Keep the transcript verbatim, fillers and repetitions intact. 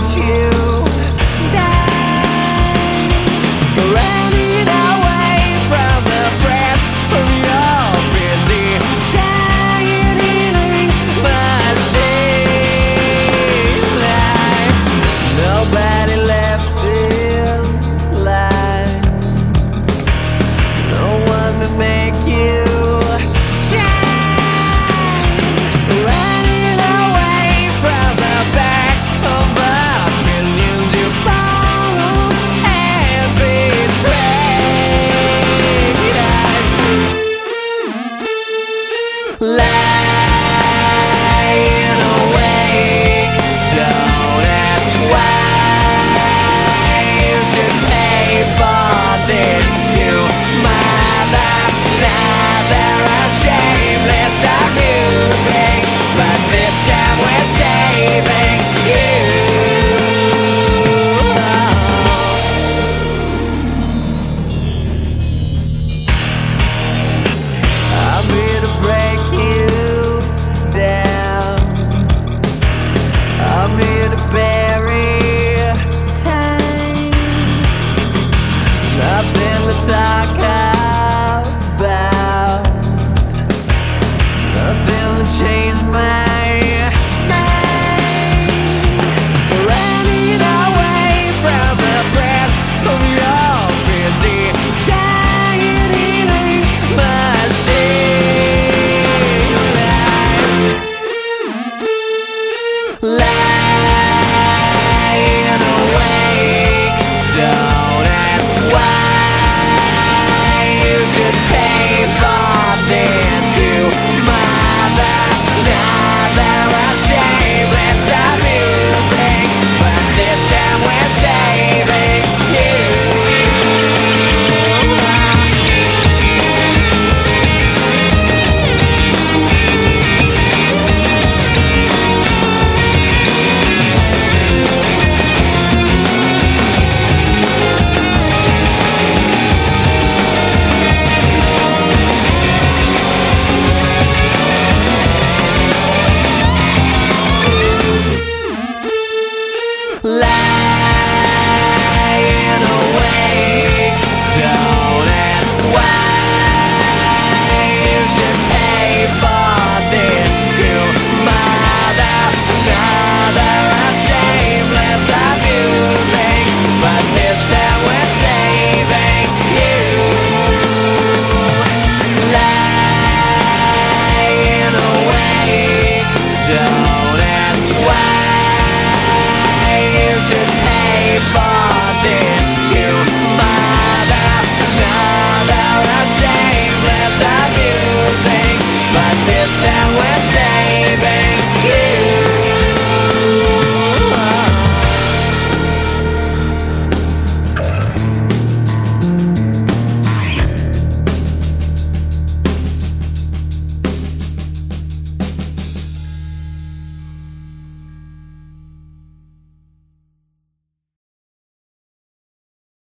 you die. Running away from the press of your busy giant machine life. Nobody left in line. No one to make you lying awake. Don't ask why you should pay for this. You mother, now they're shameless amusing, but this time we're saving you. I'm here to break you down. I'm here to bury time. Nothing to talk about. Nothing to change my mind. Running away from the press of your busy giant eating machine. Lying awake. Don't ask why you should pay for this. You mother, now they're shameless amusing, but this time we're saving you. Lie.